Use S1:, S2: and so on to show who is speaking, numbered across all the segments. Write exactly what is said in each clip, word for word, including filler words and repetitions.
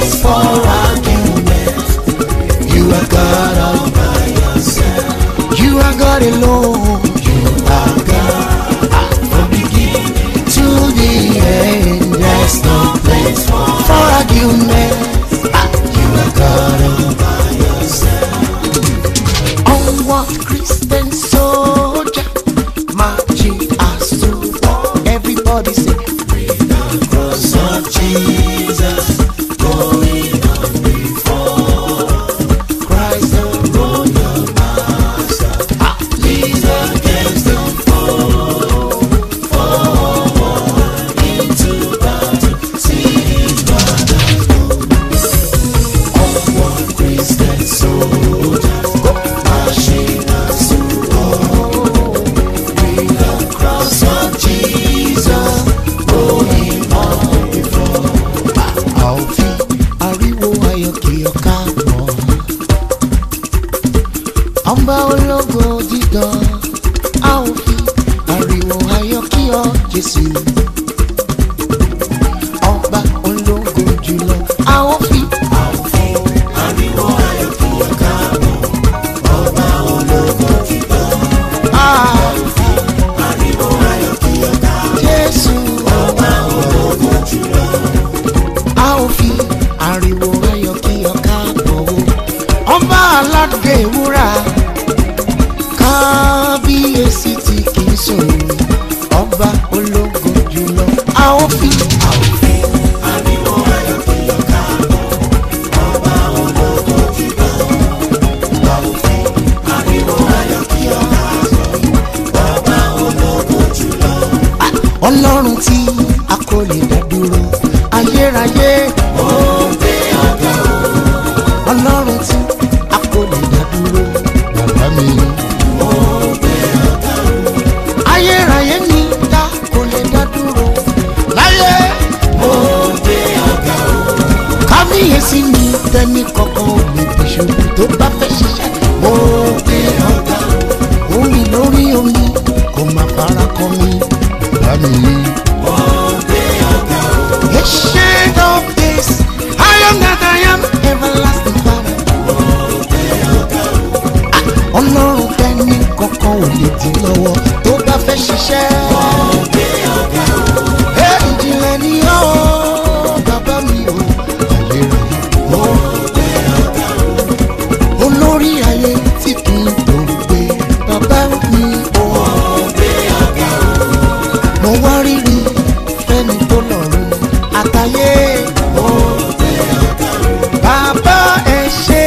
S1: place for argument. You are God all by yourself. You are God alone. You are God from beginning to the end. There's no place for, for argument. You are God all by yourself. Onward Christian soldier, marching us to war. Everybody say, with the cross of Jesus going on before. Christ the royal master leads against the foe. Forward into battle, see his brothers go. Onward Christian soldiers, go marching us to war. With the cross of Jesus going on before. I'll feel ariwo ayọ̀ kí ọ̀ka mọ̀. Ọba ológo dídán, a ò fi ariwo ayọ̀ kí ọ Jésù. Ọba ológo jùlọ, a ò fi ariwo ayọ̀ kí ọ̀ka mọ̀. Ọba ológo dídán, a ò fi ariwo ayọ̀ kí ọ̀ka mọ̀. Jésù, ọba ológo jùlọ, a ò fi ariwo ayọ̀ kí ọ̀ka mọ̀. Ọba aládé wúrà, kábíyèsí tí kì í sùn. Ọba ológo jùlọ, a ò fi ariwo ayọ̀ kí ọ̀ka mọ̀. Ọba ológo jùlọ, a ò fi ariwo ayọ̀ kí ọ̀ka mọ̀. Ọba ológo jùlọ. Ọlọ́run tí a kò lè dá dúró, ayérayé ó gbé ọ̀gá o. Ọlọ́run tí a kò lè dá dúró, bàbá mi ó gbé ọ̀gá o. Ayérayé ni tá kò lè dá dúró, láyé ó gbé ọ̀gá o. Kábíyèsí ni tẹ́ni kankan ò lè bí ṣubú tó bá fẹ́ ṣiṣẹ́, ó gbé ọ̀gá o. Omi lórí omi kò má fara kàn mí, bàbá mi ó gbé ọ̀gá o. Ancient of days, I am that I am, everlasting Father. Ọlọ́run tẹ́ni kankan ò lè dí lọ́wọ́ tó bá fẹ́ ṣiṣẹ́. Ẹ ìjìnlẹ̀ ni ó bàbá mi ò àlérè. Olórí ayé tí kì í tó gbé, bàbá mi ò. Mo wá rírì fẹ́ni tó lọ́rùn àtayé. Bàbá ẹ ṣé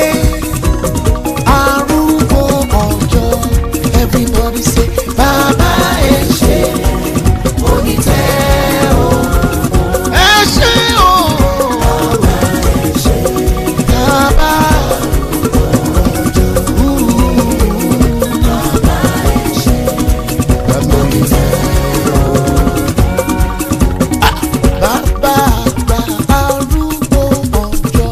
S1: arúgbó ọjọ́, everybody say bàbá ẹ ṣé onítẹ̀ o. Ẹ ṣé o. Bàbá bàbá ẹ ṣé bàbá onítẹ̀ o. Bàbá àgbà arúgbó ọjọ́,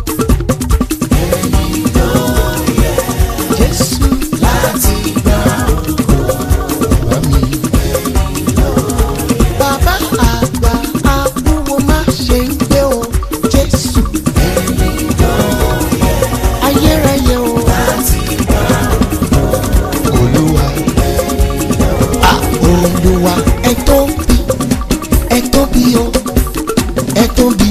S1: ẹ̀yin ló yẹ Jésù láti gba ògo. Bàbá mi, ẹ̀yin ló yẹ. Bàbá àgbà arúgbó má ṣe ń gbé o Jésù, ẹ̀yin ló yẹ. Ayérayé o láti gba ògo. Olúwa, ah Olúwa ẹ tóbi, ẹ tóbi o, ẹ tóbi.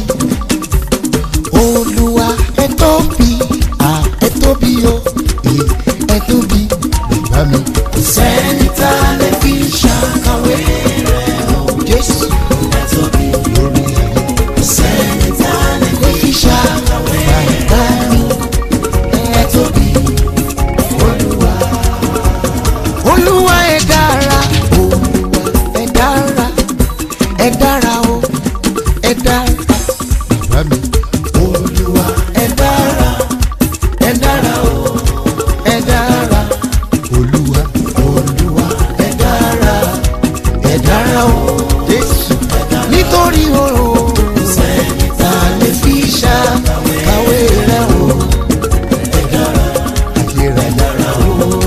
S1: Olúwa ẹ tóbi, ah ẹ tóbi o, ẹ tóbi. Bàbá mi, kò sẹ́ni tá a lè fi ṣàkàwé rẹ̀ o Jésù, ẹ tóbi lórí ayé. Kò sẹ́ni tá a lè fi ṣàkàwé bàbá mi, ẹ tóbi. Olúwa, Olúwa ẹ dára, Olúwa ẹ dára, ẹ dára o, ẹ dára. Bàbá mi, Olúwa ẹ dára, ẹ dára o, ẹ dára. Olúwa, Olúwa ẹ dára, ẹ dára o Jésù, nítorí o sẹ́ni tá a lè fi ṣàkàwé rẹ̀ o. Ẹ dára, ayérayé dára o,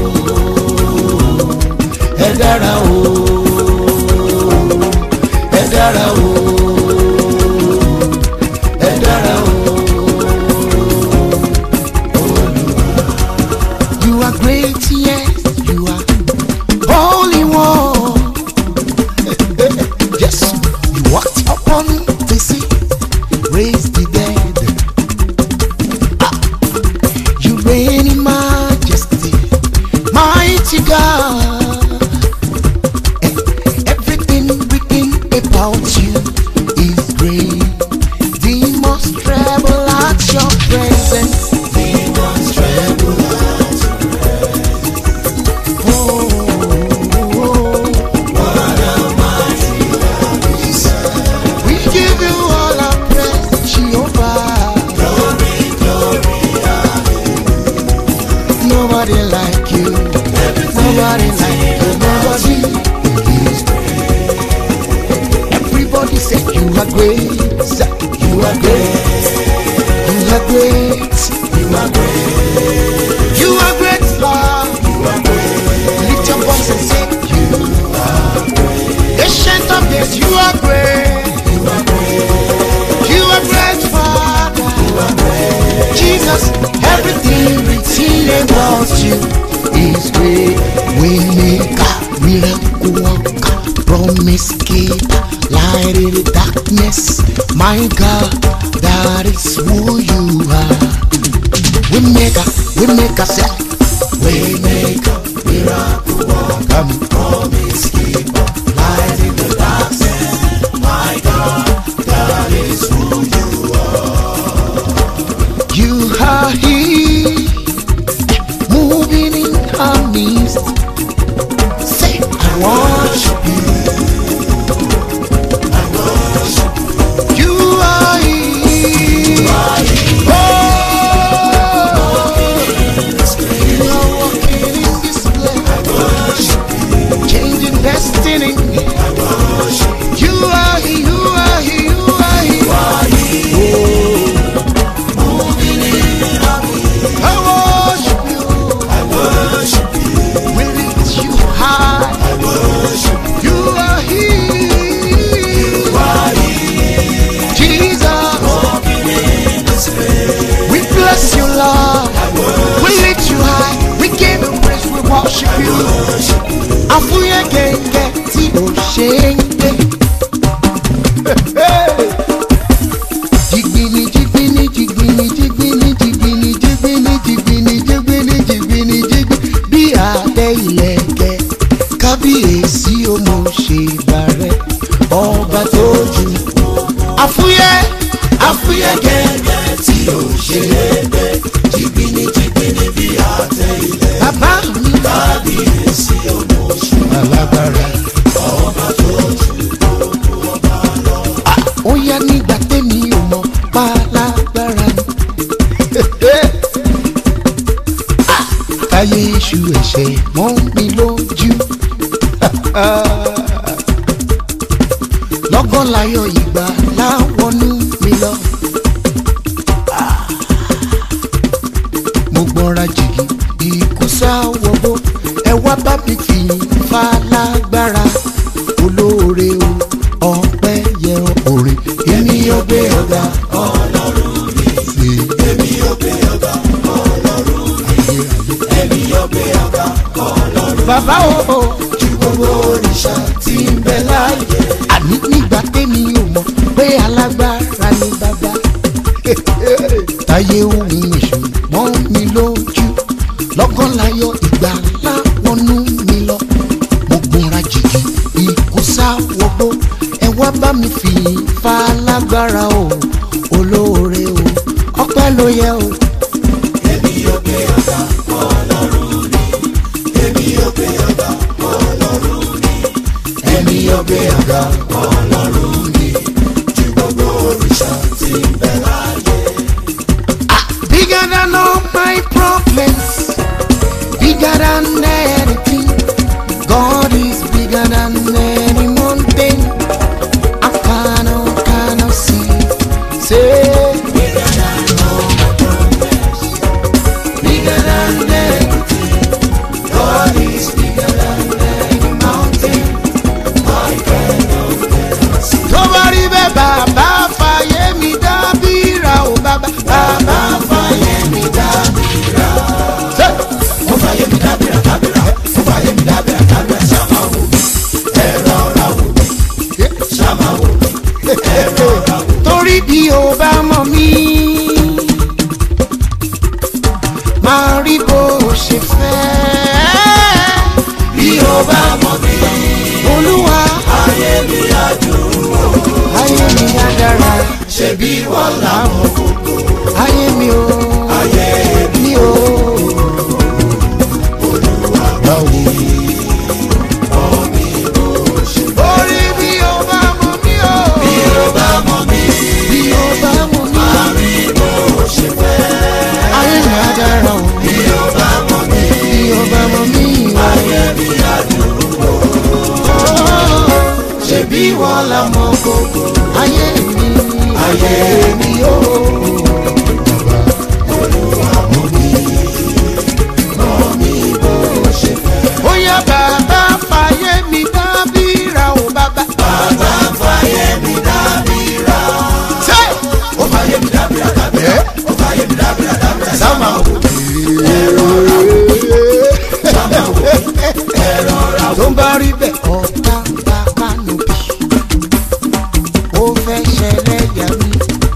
S1: ẹ dára o, ẹ dára o. you is great. Demons tremble at your presence. Demons tremble at your presence. Oh, oh, oh. What a mighty God we serve. We give you all our praise, Jehovah. Glory, glory, hallelujah. Nobody like you. Nobody like you. Nobody is great. Everybody say you are great. You are great. You are great. You are great. You are great, Lord. You are great. Lift your voice and say you are great. Ancient of days, you are great. You are great. You are great, Father. You are great. Jesus, everything written about you is great. We make a miracle worker, promise keeper, light in the darkness. My God, that is who you are. We make a, we make a set. We make a miracle worker, promise keeper, light in the darkness. My God, that is who you are. You are here, moving in our midst. Say, I worship you. I worship you. You are here. You are here. Oh, you are walking in this place. I worship you. Changing destiny. I worship you. You are here. You are here. You are here. You are here. Oh, moving in our midst. I worship you. I worship you. We lift you high. I worship you. You are here. You are here. Jesus. Walking in this place. We bless you, Lord. I worship we lift you high. We give you praise. We worship you. I worship you. Afuye genge ti o shenge. Jigbini, jigbini, jigbini, jigbini, jigbini, jigbini, jigbini, jigbini, jigbini, jigbini. Bí adé ìlẹ̀kẹ̀, kábíyèsí o mo ṣe bàrẹ̀, ọba tó jù. Afuye, afuye gẹ́gẹ́ tí o ṣe lẹ́gbẹ́, jigbini, jigbini bí adé ìlẹ̀kẹ̀. Bàbá mi kábíyèsí o mo ṣe alágbára, ọba tó jù ọba lọ. Ó yá nígbà tẹ́mi ò mọ̀ pálágbára ni. Káyé iṣu ẹ̀ṣẹ̀ mọ́ mi lójú. Lọ́gán láyọ̀ ìgbà láwọnú mi lọ. Mo gbọ́ra jìgì ikú sáwọ́gbó. Ẹ wá bá mi fi falágbára. Olóore o, ọpẹ́ yẹ orin. Èmi yóò gbé ọ̀gá Ọlọ́run mi. Èmi yóò gbé ọ̀gá Ọlọ́run mi. Èmi yóò gbé ọ̀gá Ọlọ́run mi. Bàbá o, ju gbogbo òrìṣà tí ń bẹ láyé. Àní nígbà tẹ́mi ò mọ̀ pé alágbára ni bàbá. Táyé ohun èṣù mọ́ mi lójú. Lọ́gán láyọ̀ ìgbà láwọnú mi lọ. Mo gbọ́ra jìgì ikú sáwọ́gbó. Ẹ wá bá mi fi falágbára o. Olóore o, ọpẹ́ ló yẹ o. Èmi yóò gbé ọ̀gá Ọlọ́run mi. Èmi yóò gbé ọ̀gá Ọlọ́run mi. Èmi yóò gbé ọ̀gá Ọlọ́run mi. Ju gbogbo òrìṣà tí ń bẹ láyé. Bigger than all my problems, bigger than anything. God is bigger than any mountain. I cannot, cannot see. Say, bigger than all my problems, bigger than anything. God is bigger than any mountain. I cannot, cannot see. Nobody be Baba fàyè mi dábìrà o Baba. Baba fàyè mi dábìrà. Mo fàyè mi dábìrà dábìrà. Mo fàyè mi dábìrà dábìrà. Ṣàmà wò mí, ẹ̀rọ ọ̀rá wò mí. Ṣàmà wò mí, ẹ̀rọ ọ̀rá wò mí. Torí bí o bá mọ̀ mí, máa rí bó o ṣe fẹ́. Bí o bá mọ̀ mí, Olúwa ayé mi á dùn ó. bí wọ́n làwọn gbogbo. ayé mi o ayé mi o Olúwa gbọ́ mi mọ̀ mi bó ṣe fẹ́. orí bí o bá mọ̀ mí o bí o bá mọ̀ mí bí o bá mọ̀ mí má mi bó ṣe fẹ́. ayé mi á dára o bí o bá mọ̀ mí bí o bá mọ̀ mí ayé mi á dùn o. ṣe bí wọ́n làwọn gbogbo. ayé mi ayé mi o Olúwa mọ̀ mí mọ̀ mí bó ṣe fẹ́. ó yá bàbá fàyè mi dábìrà o bàbá. bàbá fàyè mi dábìrà. ṣé ó fàyè mi dábìrà dábìrà ó fàyè mi dábìrà dábìrà. sáma wò ẹ̀rọ ra sáma wò ẹ̀rọ ra. tó ń bá rí bẹ́ẹ̀ ọ̀tá bàbá nù bí ó fẹ́ ṣẹlẹ̀ yà mí.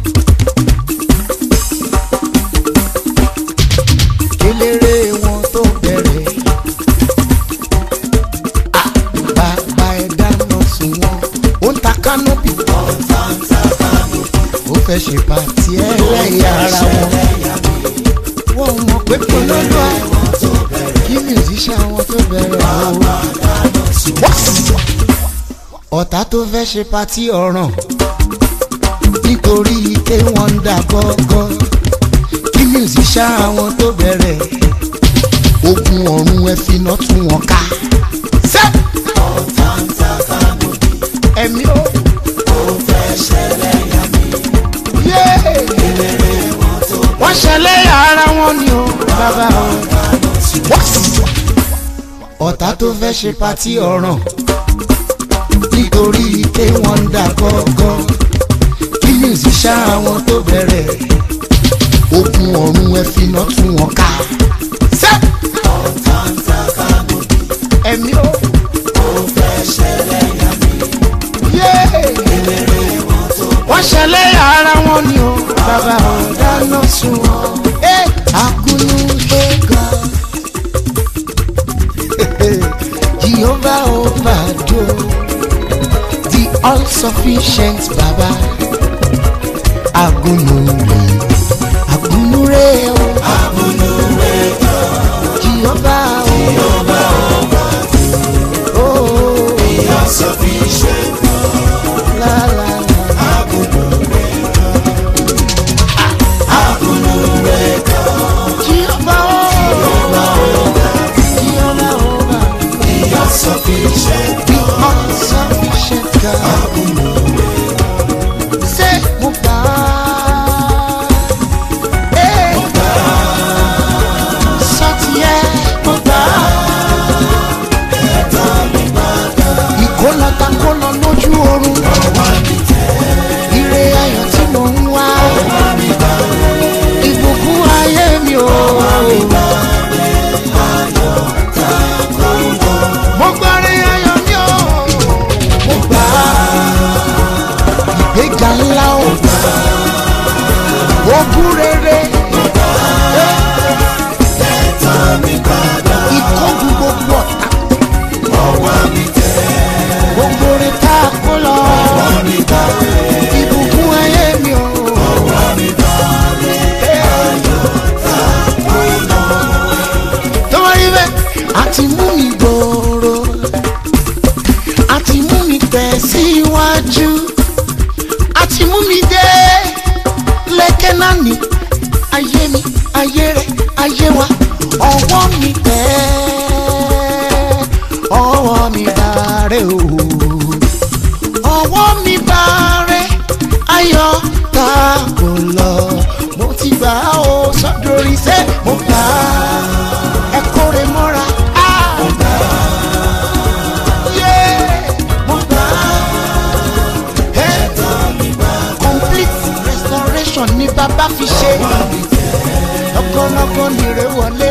S1: eléré wọn tó bẹ̀rẹ̀ bàbá ẹ̀ dáná sùn wọn ó ń ta kánópì ó fẹ́ ṣe pàtí ẹlẹ́yà ara wọn wọ́n mọ̀ pé polówó kí musician wọn tó bẹ̀rẹ̀ o ọ̀tá tó fẹ́ ṣe pàtí ọ̀ràn nítorí pé wọ́n ń dà gọ́gọ́ kí musician àwọn tó bẹ̀rẹ̀ ogun ọ̀run ẹ fi iná tún wọn ká. ṣé ọ̀tá ń ta kánòbì ẹ̀mí ó ó fẹ́ ṣẹlẹ̀ yà mí. eléré wọn tó bẹ̀rẹ̀ wọ́n ṣẹlẹ̀ ara wọn ni ó bàbá o. ọ̀tá tó fẹ́ ṣe pàtí ọ̀ràn nítorí pé wọ́n ń dà gọ́gọ́ kí musician àwọn tó bẹ̀rẹ̀ ogun ọ̀run ẹ fi iná tún wọn ká. ṣé ọ̀tá ń ta kánòbì ẹ̀mí ó ó fẹ́ ṣẹlẹ̀ yà mí. eléré wọn tó bẹ̀rẹ̀ wọ́n ṣẹlẹ̀ ara wọn ni ó bàbá ò dáná sun wọn. agunu gbẹ̀gà Jehovah Obado the all sufficient baba agunure agunure o agunure Jehovah Jehovah Obado oh the all sufficient la la la agunure agunure Jehovah Jehovah Jehovah the all sufficient the all sufficient God. Say Muba, eh Muba, Satie Muba, ẹ̀ta mi bàbá. Ìkólọ́ta kólọ́ lójú oorun. ọwọ́ mi tẹ̀. ire ayọ̀ tí mò ń wá. ọwọ́ mi bá rẹ̀. ìbùkún ayé mi o. ọwọ́ mi bá rẹ̀. ayọ̀ tá kò lọ. mo gbárí ayọ̀ mi o. mo gbà á. ìgbéga ńlá o. ogún rere. ẹ̀ta mi bàbá. ìkógun gbogbo ọ̀tá. ọwọ́ mi tẹ̀. gbogbo rẹ̀ tá a kó lọ. ọwọ́ mi bá rẹ̀. ìbùkún ayé mi o. ọwọ́ mi bá rẹ̀. ayọ̀ tá kò lọ. tó wá rí bẹ́ẹ̀ àti mú mi gbòòrò àti mú mi tẹ̀síwájú àti mú mi dé lẹ́kẹ́ náà ní ayé mi ayé rẹ̀ ayé wa ọwọ́ mi tẹ̀ ọwọ́ mi bá rẹ̀ o ọwọ́ mi bá rẹ̀ ayọ̀ tá kò lọ mo ti gbà ó sọ́dọ̀rí sẹ́ mo gbà ẹ kórè mọ́ra. mo gbà mo gbà ẹ̀tọ́ mi bá complete restoration ni bàbá fi ṣe lọ́kọ́lọ́kọ́ nìrè wọlé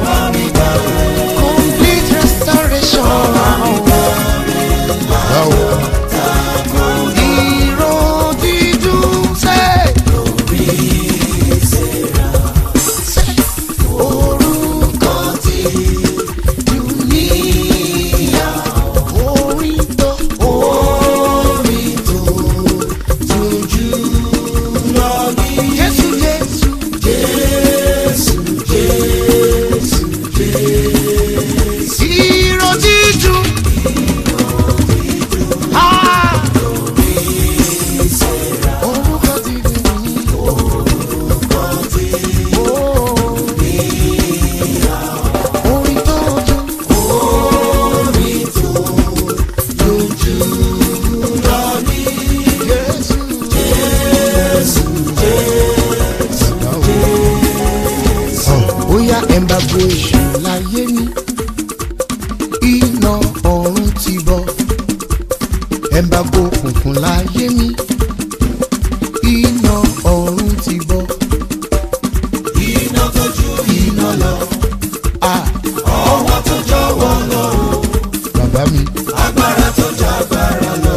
S1: complete restoration. ìró dídùn sẹ́ lórí ìṣẹ̀ra orúkọ tí dùnìyà orin tó orin tó tójú Ẹ̀mbàgbò èṣù láyé mi, iná ọ̀run ti bọ́. Ẹ̀mbàgbò òkùnkùn láyé mi, iná ọ̀run ti bọ́.
S2: Iná tó ju iná lọ, ọwọ́ tó jọ̀wọ́ lọ,
S1: bàbá mi.
S2: agbára tó jọ agbára lọ,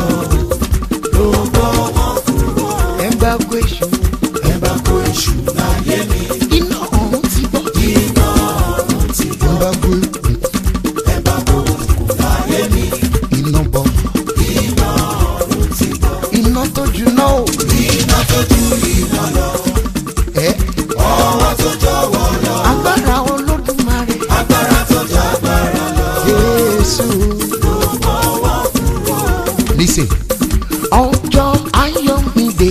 S2: ló bọ́ wọn kúrò.
S1: Ẹ̀mbàgbò èṣù,
S2: Ẹ̀mbàgbò èṣù láyé mi,
S1: iná ọ̀run ti bọ́.
S2: iná ọ̀run ti bọ́.
S1: Ẹ̀mbàgbò òkùnkùn,
S2: Ẹ̀mbàgbò òkùnkùn láyé mi,
S1: iná bọ́.
S2: iná ọ̀run ti bọ́.
S1: Iná tó juná o.
S2: Iná tó ju iná lọ,
S1: Ẹ
S2: ọwọ́ tó jọ̀wọ́ lọ,
S1: agbára Olódùmarè.
S2: agbára tó jọ agbára lọ,
S1: Jésù.
S2: ló bọ́ wọn kúrò.
S1: Listen. Ọjọ́ ayọ̀ mi dé.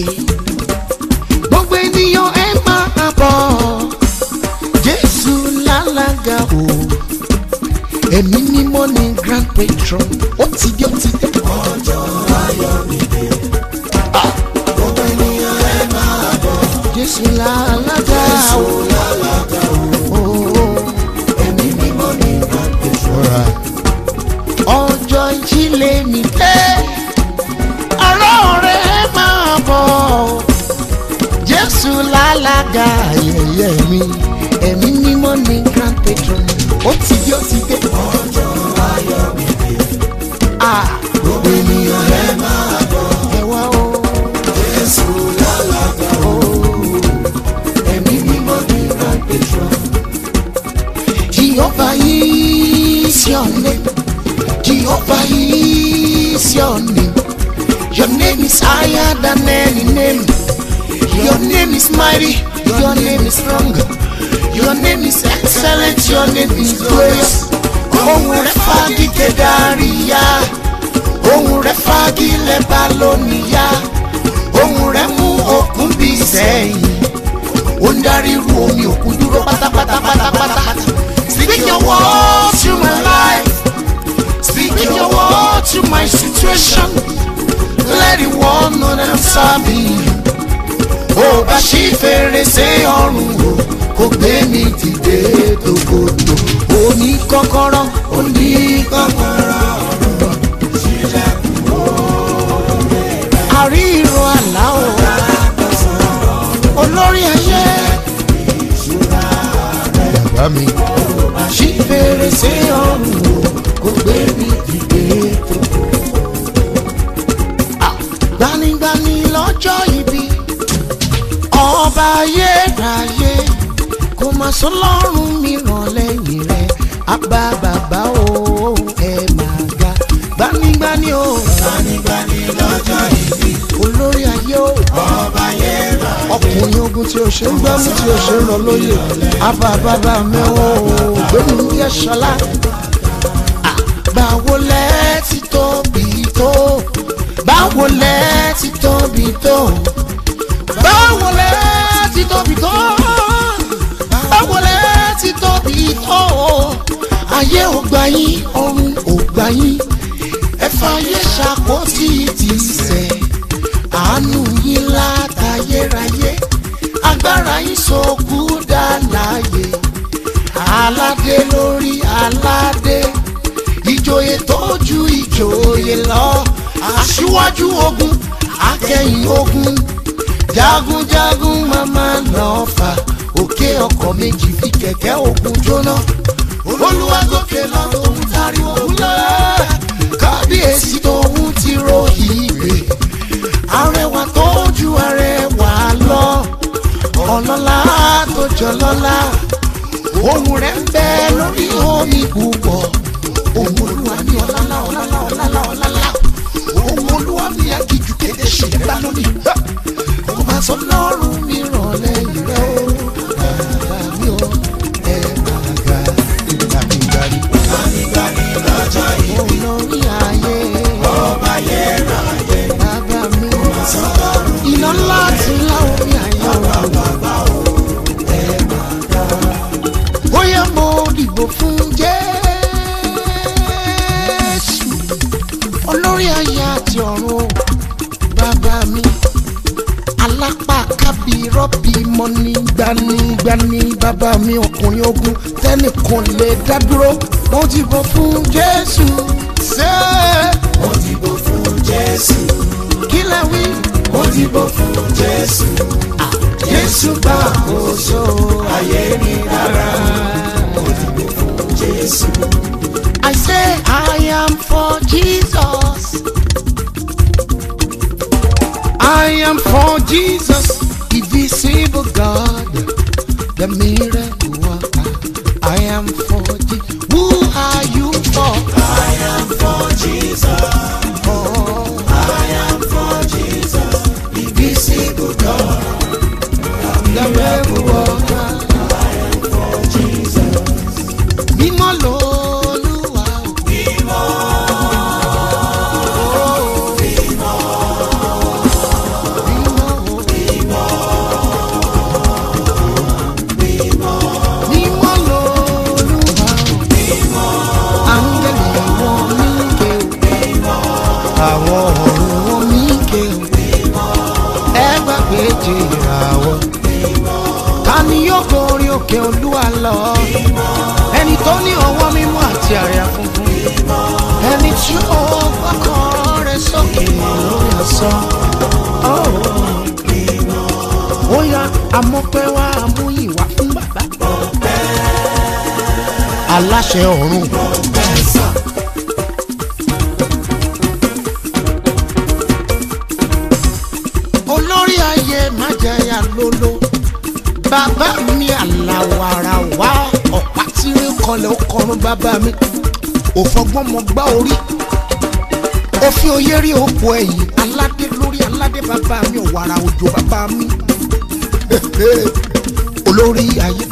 S1: Gbogbo ènìyàn ẹ máa bọ̀. Jésù lálága o. Ẹ̀mí mímọ́ ni grand patron. Ó ti dé, ó ti dé.
S2: Ọjọ́ ayọ̀ mi dé, gbogbo ènìyàn ẹ máa bọ̀.
S1: Jésù lálága o.
S2: Lálága o, ẹ̀mí mímọ́ ní ìgbàgbọ́.
S1: Ọjọ́ ìjìnlẹ̀ mi dé. Ọ̀rọ̀ rẹ̀ máa bọ̀. Jésù lálága ayẹyẹ mi. Ẹ̀mí mímọ́ ni grand patron. Ó ti dé, ó ti dé.
S2: Ọjọ́ ayọ̀ mi dé,
S1: Ah,
S2: gbogbo ènìyàn ẹ máa bọ̀.
S1: ẹ wá o.
S2: Jésù lálága o, ẹ̀mí mímọ́ ní ìgbàgbọ́.
S1: Jehovah is your name. Jehovah is your name. Your name is higher than any name. Your name is mighty. Your name is strong. Your name is excellent. Your name is glorious. Ohùn rẹ̀ fagi kedariya. Ohùn rẹ̀ fagi lebaloniya. Ohùn rẹ̀ mú òkun bí sẹ́yìn. Ó ń darí irú omi òkun dúró pátápátá pátápátá. Speak your word to my life. Speak your word to my situation. Let the world know that I'm serving you. Ó bá ṣí fèrèsé ọ̀run o, kò gbé mi dìde tòkòtò. Ó ní kọ́kọ́rọ́, ó ní kọ́kọ́rọ́ ọ̀run.
S2: Ṣílẹ̀kùn oore rẹ̀,
S1: Àrí ìró àlá o, olórí ayé.
S2: ìṣúra rẹ̀.
S1: Bàbá mi. Ṣí fèrèsé ọ̀run o, kò gbé mi dìde tòkòtò. Ah, Gbanigbani lọ́jọ́ ibi, ọba ayérayé, kò má sọ lọ́rùn mìíràn lẹ́yìn rẹ̀. Àbá bàbá o, ẹ máa ga. Gbanigbani o,
S2: Gbanigbani lọ́jọ́ ìbí,
S1: olórí ayé o.
S2: ọba yẹra.
S1: Ọkùnrin ogun tí o ṣe ń gbámú tí o ṣe ń rọ lóye. Àbá bàbá mi o, gbẹ̀mí bí ẹ ṣọlá. Báwo lẹ ti tóbi tó? Báwo lẹ ti tóbi tó? Báwo lẹ ti tóbi tó? Báwo lẹ ti tóbi tó? Ayé ò gbà yín, ọ̀run ò gbà yín. Ẹ fàyè ṣàkóso ti sẹ̀. Àánú yín látayérayé. Agbára yín sọkú dá láàyè. Aládé lórí aládé. Ìjòyè tó ju ìjòyè lọ. Aṣíwájú ogun, akẹ́yìn ogun. Jagunjagun màmá náà fà. Òkè ọkọ̀ méjì fi kẹ̀kẹ́ ogun jóná. Olúwa gòkè lọ tòun tariwo wúlẹ̀. Kábíyèsí tòun ti ro ìgbè. Arẹwà tó ju arẹwà lọ. Ọlọ́lá tó jọ lọ́lá. Ohùn rẹ̀ ń bẹ lórí omi púpọ̀. Ohùn Olúwa ní ọlálá ọlálá ọlálá ọlálá. Ohùn Olúwa ní agijù kéde ṣèlérí lónìí. Kò máa sọ lọ́rùn mi ràn lẹ́yìn rẹ̀ o. Bàbá mi ò ẹ máa ga. Gbanigbani.
S2: Gbanigbani lọ́jọ́ ìbí,
S1: Olórí ayé.
S2: ọba yẹra yẹ.
S1: Bàbá mi ò
S2: Sọ́lọ́run
S1: iná ńlá ti lá omi ayé o.
S2: bàbá o, ẹ máa ga.
S1: Bóyá mo dìbò fún Jésù. olórí ayé àti ọ̀run bàbá mi alápá kábí rọ́bì mọ́ni gbanigbani bàbá mi ọkùnrin ogun tẹ́nìkan lè dá dúró. Mo dìbò fún Jésù. Ṣé
S2: mo dìbò fún Jésù.
S1: kí lẹ wí?
S2: Mo dìbò fún Jésù. Jésù gbà àkóso ayé mi dára. Mo dìbò fún Jésù.
S1: I say I am for Jesus. I am for Jesus, the visible God, the miracle worker. I am for Jesus. Who are you for?
S2: I am for Jesus.
S1: Oh,
S2: I am for Jesus. The visible God.
S1: the miracle worker.
S2: I am for Jesus.
S1: Mímọ́ l'Olúwa.
S2: Mímọ́. Mímọ́.
S1: Mímọ́.
S2: Mímọ́.
S1: Mímọ́ l'Olúwa.
S2: Mímọ́.
S1: Áńgẹ́lì wọn míke o.
S2: Mímọ́.
S1: Àwọn ọ̀run wọn míke o.
S2: Mímọ́.
S1: Ẹ gbàgbé ìràwọ̀. Ta ni yóò gorí òkè Olúwa lọ? Ẹni tó ní ọwọ́ mímọ́ àti àyà funfun. Ẹni tí ó gbọ́kàn rẹ̀ sókè lórí asán. Ó yá amọ́pẹ́ wá amúyìn wá fún bàbá. Aláṣẹ ọ̀run. Olórí ayé má jẹyà lóló. Bàbá mi àlàwàrà wá ọ̀pá tí ń kọlẹ̀ ó kọrun bàbá mi. Òfọgbọ́n mọ gbá orí. Òfin oyé rí òpó ẹ̀yìn. Aládé lórí aládé bàbá mi ọ̀wàrà òjò bàbá mi. Olórí ayé.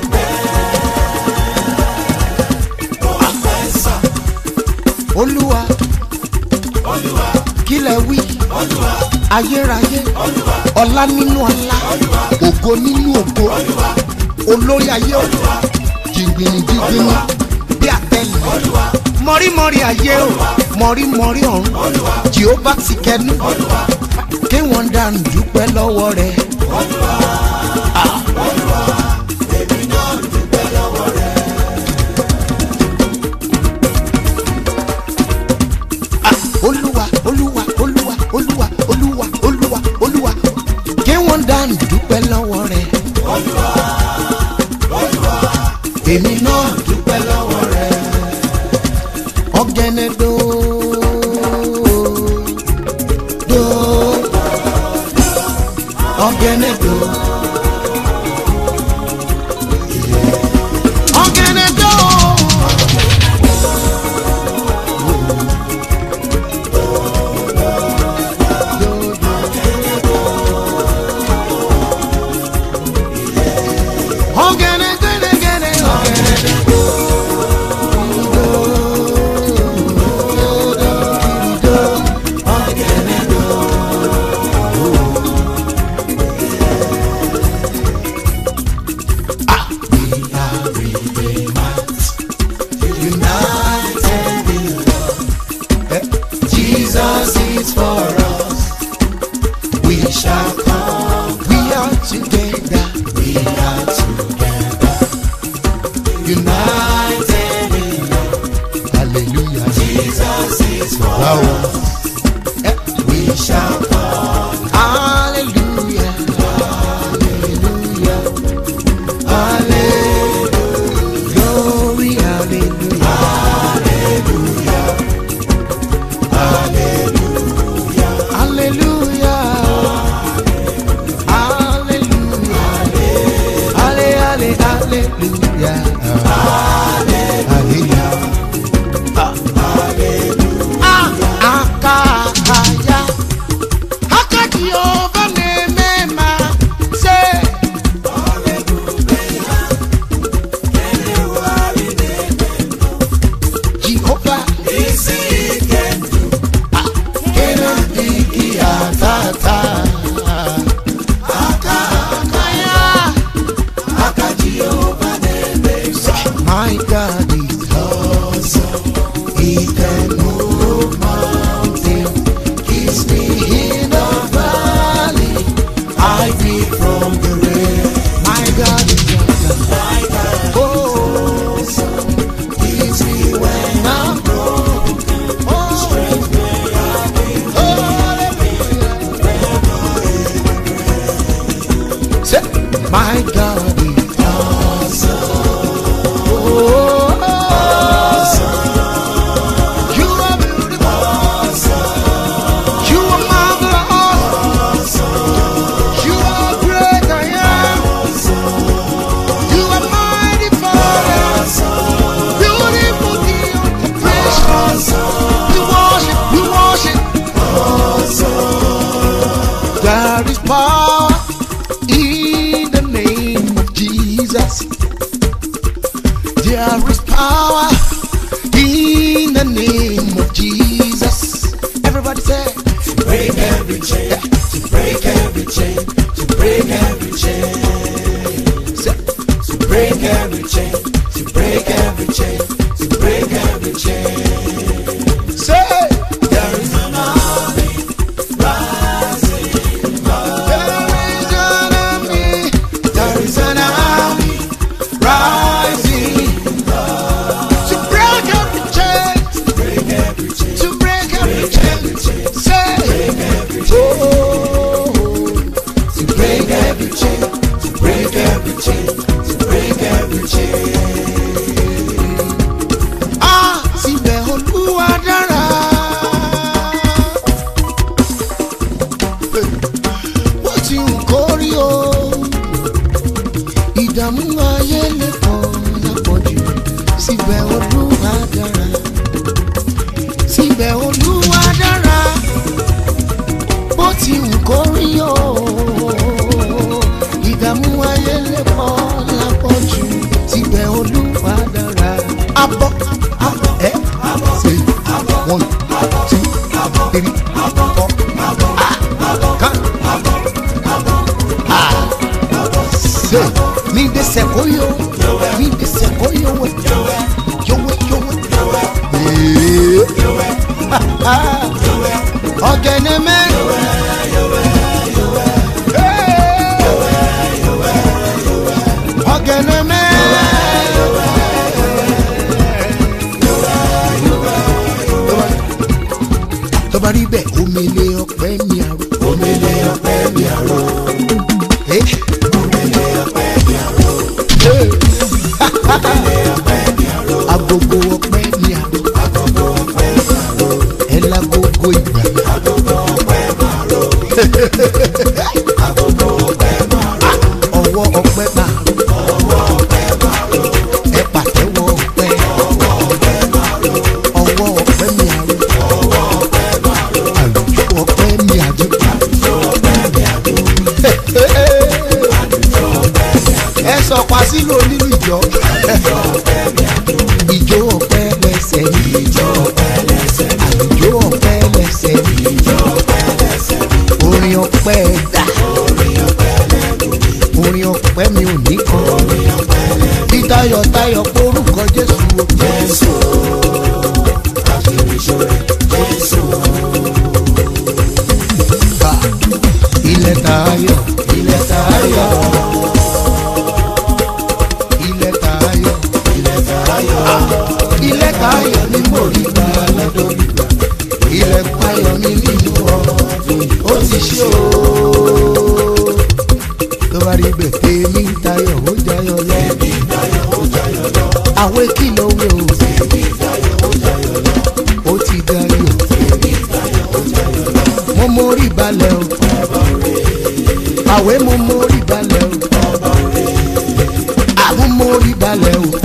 S1: Olúwa.
S2: Olúwa.
S1: Kí lẹ wí?
S2: Olúwa.
S1: Ayérayé.
S2: Olúwa.
S1: Ọlá nínú ọlá.
S2: Olúwa.
S1: Ògo nínú ògo.
S2: Olúwa.
S1: Olórí ayé o.
S2: Olúwa.
S1: Jìngbìnì jìngbìnì bí àtẹlẹ.
S2: Olúwa.
S1: Mọ̀rímọ̀rí ayé o. Mọ̀rímọ̀rí ọ̀run.
S2: Olúwa.
S1: Jèhófà ti kẹnu.
S2: Olúwa.
S1: Kí wọ́n dànù dúpẹ́ lọ́wọ́ rẹ̀.
S2: Olúwa. Olúwa. Èmi náà dúpẹ́ lọ́wọ́ rẹ̀.
S1: Olúwa Olúwa Olúwa Olúwa Olúwa Olúwa Olúwa. Kí wọ́n dànù dúpẹ́ lọ́wọ́ rẹ̀.
S2: Olúwa. Olúwa.
S1: Èmi náà
S2: Dúpẹ́ lọ́wọ́ rẹ̀.
S1: ọ̀gẹ̀nẹ̀ dó dó ọ̀gẹ̀nẹ̀ dó ọ̀gẹ̀nẹ̀ dó ọ̀gẹ̀nẹ̀ gẹ́gẹ́gẹ́ ọ̀gẹ̀nẹ̀ dó.
S2: Jesus is for us. We shall come.
S1: We are together.
S2: We are together. United in love.
S1: Hallelujah.
S2: Jesus is for
S1: Wow.
S2: us. We shall come.
S1: Hallelujah. Hallelujah. Hallelujah. Glory, hallelujah.
S2: Hallelujah.
S1: Hallelujah.
S2: from the rain.
S1: My God is awesome.
S2: My God
S1: Oh,
S2: is awesome. Leads me when I'm broken.
S1: oh,
S2: Strength where I've been
S1: oh, hallelujah. Say, my God is
S2: awesome.
S1: oh, you are beautiful. You are marvelous. You are great, I am. You are mighty Father. Beautiful King of precious. We worship, we worship. There is power in the name of Jesus. There is power in the name of Jesus. Everybody say,
S2: To break every chain, to break every chain, to break every chain,
S1: say,
S2: to break every chain, to break every chain, to break every chain.
S1: say,
S2: There is an army rising up.
S1: there is an army,
S2: There is an army
S1: rising to break every chain,
S2: to break every chain,
S1: to break every
S2: break
S1: chain.
S2: every chain,
S1: Say,
S2: break every chain,
S1: oh,
S2: to break every chain, to break every chain, to break every chain.
S1: ah, síbẹ̀ Olúwa dára. Bó ti ń kórí o, ìdààmú ayé lè pọ̀ lápọ̀jù. Síbẹ̀ Olúwa dára. Síbẹ̀ Olúwa dára. Bó ti ń kórí o, ìdààmú ayé lè pọ̀ lápọ̀jù. Síbẹ̀ Olúwa dára. Abọ́, abọ́, ẹ́, say, one, two, three, four, come, ah, say, mi de sekoyo, mi de sekoyo, we, yo we, yo we, eh, ọ̀gẹ̀nẹ̀ mẹ́, eh, ọ̀gẹ̀nẹ̀ mẹ́. Tó bá rí bẹ́ẹ̀ omele ọpẹ́ mi àrò.
S2: Omele ọpẹ́ mi àrò,
S1: Eh,
S2: omele ọpẹ́ mi àrò,
S1: eh,
S2: omele ọpẹ́ mi àrò,
S1: agogo ọpẹ́ mi àrò.
S2: agogo ọpẹ́ mi àrò,
S1: Ẹ lágogo ìgbà.
S2: agogo ọpẹ́ mi àrò, agogo ọpẹ́ mi àrò,
S1: Ọwọ́ ọpẹ́ máa rò.
S2: ọwọ́ ọpẹ́ mi àrò,
S1: Ẹ pàtẹ́wọ́ ọpẹ́.
S2: ọwọ́ ọpẹ́ mi àrò,
S1: Ọwọ́ ọpẹ́ mi àrò.
S2: ọwọ́ ọpẹ́ mi àrò,
S1: Àlùjọ ọpẹ́ mi àjò.
S2: àlùjọ ọpẹ́ mi àrò, àlùjọ ọpẹ́ mi àrò,
S1: Ẹ sọ pa sílò nínú ìjọ.
S2: àlùjọ ọpẹ́ mi àrò,
S1: Ìjó ọpẹ́ lẹ́sẹ̀ mi.
S2: ìjọ ọpẹ́ lẹ́sẹ̀ mi,
S1: Àlùjọ ọpẹ́ lẹ́sẹ̀ mi.
S2: ìjọ ọpẹ́ lẹ́sẹ̀ mi,
S1: Orin ọpẹ́ dà.
S2: orin ọpẹ́ lẹ́nu mi,
S1: Orin ọpẹ́ mi ò ní kan.
S2: orin ọpẹ́ lẹ́nu
S1: Bí tayọ̀tayọ̀ porúkọ Jésù o.
S2: Jésù, àfìríṣòro, Jésù,
S1: Bá ilẹ̀ tayọ̀.
S2: ilẹ̀ tayọ̀,
S1: Ilẹ̀ tayọ̀.
S2: ilẹ̀ tayọ̀,
S1: Ilẹ̀ tayọ̀ ni mo rí gbà lọ́dọ̀ ìgbà. Ilẹ̀ tayọ̀ ni nínú ọdún yìí. Ó ti ṣe o. Tó bá rí bẹ́ẹ̀ tèmi ń tayọ̀ ó jayọ̀ lọ.
S2: èmi tayọ̀ ó jayọ̀ lọ,
S1: Àwọn kìlọ̀ wẹ̀ o.
S2: èmi tayọ̀ ó jayọ̀ lọ,
S1: Ó ti dayọ̀.
S2: èmi tayọ̀ ó jayọ̀ lọ,
S1: Mo mórí balẹ̀ o. Àwẹ̀ mo mórí balẹ̀ o. Àwọn mórí balẹ̀ o.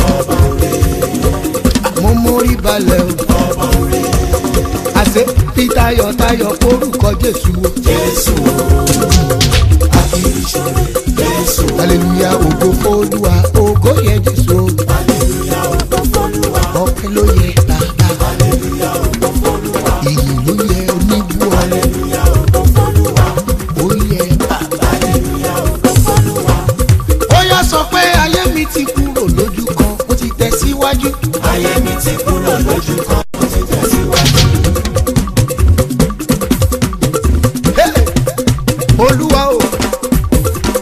S1: Àwọn mórí balẹ̀ o. Àṣé bí tayọ̀tayọ̀ porúkọ Jésù o.
S2: Jésù, àfìríṣòro, Jésù,
S1: Hallelujah, ògo f'Olúwa, ògo yẹ Jésù o.
S2: hallelujah, ògo f'Olúwa,
S1: Ọpẹ́ ló yẹ bàbá.
S2: hallelujah, ògo f'Olúwa,
S1: Ìyìn ló yẹ oníbú ọ̀rẹ́.
S2: hallelujah, ògo f'Olúwa,
S1: Ó yẹ bàbá.
S2: hallelujah, ògo f'Olúwa.
S1: Ó yá sọ pé ayé mi ti kúrò lójú kan, ó ti tẹ̀síwájú.
S2: Ayé mi ti kúrò lójú kan, ó ti tẹ̀síwájú.
S1: Hey! Olúwa o,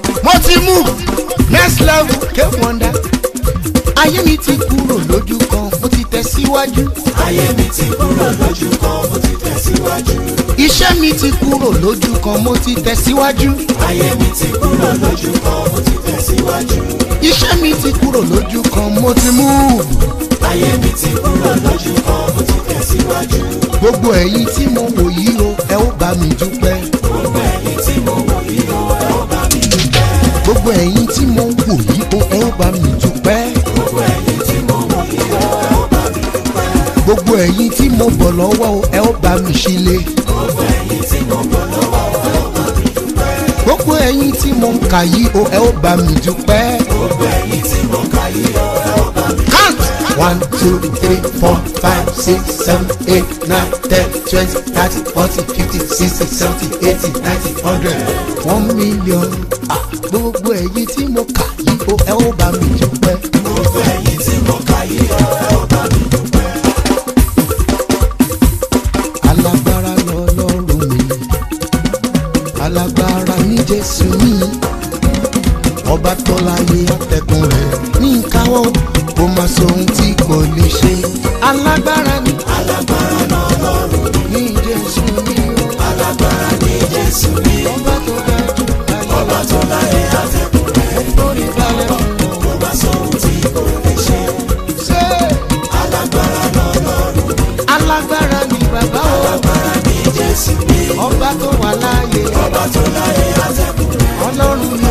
S1: miracle ké wonder. Ayé mi ti kúrò lójú kan mo ti tẹ̀síwájú.
S2: Ayé mi ti kúrò lójú kan mo ti tẹ̀síwájú.
S1: Iṣẹ́ mi ti kúrò lójú kan mo ti tẹ̀síwájú.
S2: Ayé mi ti kúrò lójú kan mo ti tẹ̀síwájú.
S1: Iṣẹ́ mi ti kúrò lójú kan mo ti move.
S2: Ayé mi ti kúrò lójú kan mo ti tẹ̀síwájú.
S1: Gbogbo ẹ̀yin tí mo wò yìí o ẹ ó bá mi dúpẹ́.
S2: Gbogbo ẹ̀yin tí mo wò yìí o ẹ ó bá mi dúpẹ́.
S1: Gbogbo ẹ̀yin tí mo wò yìí o ẹ ó bá mi dúpẹ́.
S2: Gbogbo ẹ̀yin tí mo wò yìí o ẹ ó bá mi dúpẹ́.
S1: Gbogbo ẹ̀yin tí mo bọ̀ lọ́wọ́ o ẹ ó bá mi ṣílé.
S2: Gbogbo ẹ̀yin tí mo bọ̀ lọ́wọ́ o ẹ ó bá mi dúpẹ́.
S1: Gbogbo ẹ̀yin tí mo ń kà yìí o ẹ ó bá mi dúpẹ́.
S2: Gbogbo ẹ̀yin tí mo kà yìí o ẹ ó bá mi dúpẹ́.
S1: Count! One, two, three, four, five, six, seven, eight, nine, ten, twenty, thirty, forty, fifty, sixty, seventy, eighty, ninety, hundred, one million. Ah, gbogbo ẹ̀yin tí mo kà yìí o ẹ ó bá mi dúpẹ́.
S2: Gbogbo ẹ̀yin tí mo kà yìí o ẹ ó bá mi dúpẹ́.
S1: Alágbára lọ́lọ́run mi, alágbára ní Jésù mi, ọba tó láyé àtẹ̀kùn rẹ̀ ní ìkáwọ́ kò má sọ ohun tí kò lè ṣe. Alágbára ni
S2: Alágbára lọ́lọ́run mi.
S1: ní Jésù mi o,
S2: Alágbára ní Jésù mi.
S1: ọba tó ga jù
S2: Ọba tó láyé àtẹ̀kùn rẹ̀.
S1: lórí balẹ̀ fún ọ.
S2: Kò bá sọ ohun tí kò lè ṣe.
S1: Ṣé
S2: Alágbára lọ́lọ́run mi.
S1: alágbára ni bàbá o,
S2: Alágbára ní Jésù mi.
S1: ọba tó wà láàyè,
S2: Ọba tó láyé àtẹ̀kùn rẹ̀.
S1: ọlọ́run ni